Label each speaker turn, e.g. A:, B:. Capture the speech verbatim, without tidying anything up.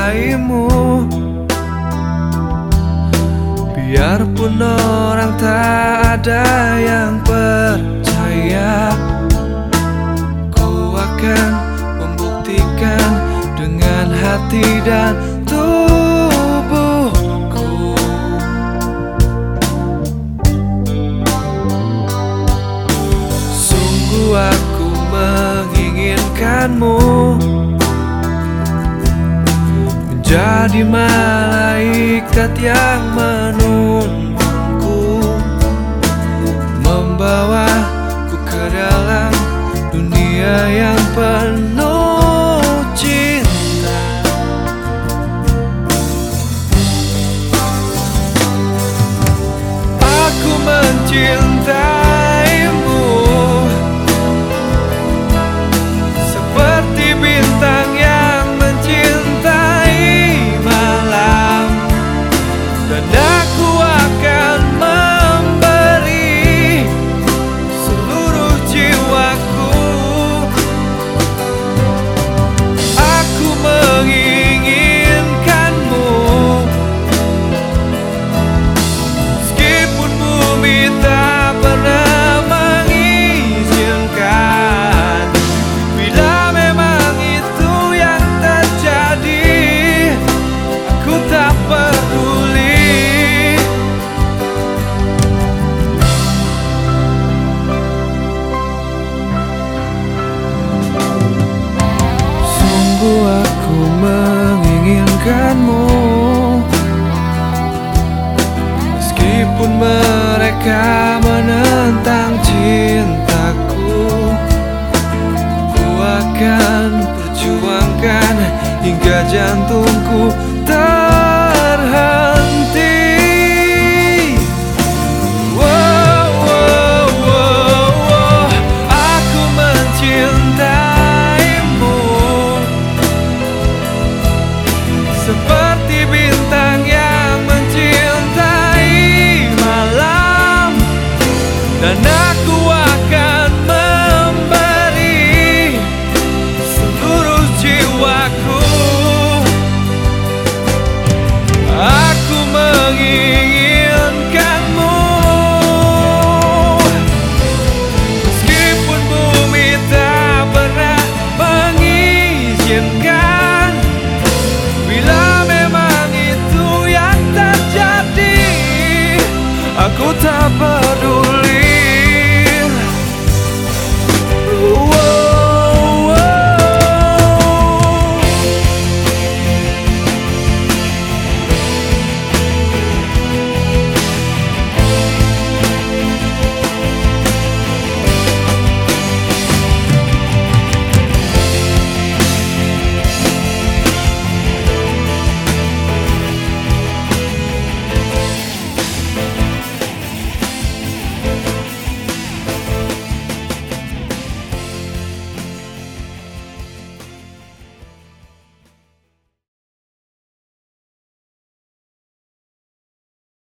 A: mencintaimu. Biarpun orang tak ada yang percaya, ku akan membuktikan dengan hati dan tubuhku. Sungguh aku menginginkanmu menjadi malaikat yang menuntunku, membawaku ke dalam dunia yang penuh cinta. Aku mencintaimu seperti bintang yang mencintai malam, dan aku akan memberi seluruh jiwaku. Aku menginginkanmu meskipun bumi tak pernah mengizinkan. Bila memang itu yang terjadi, aku tak peduli. Sungguh aku menginginkanmu meskipun mereka menentang cintaku. Ku akan perjuangkan hingga jantungku tak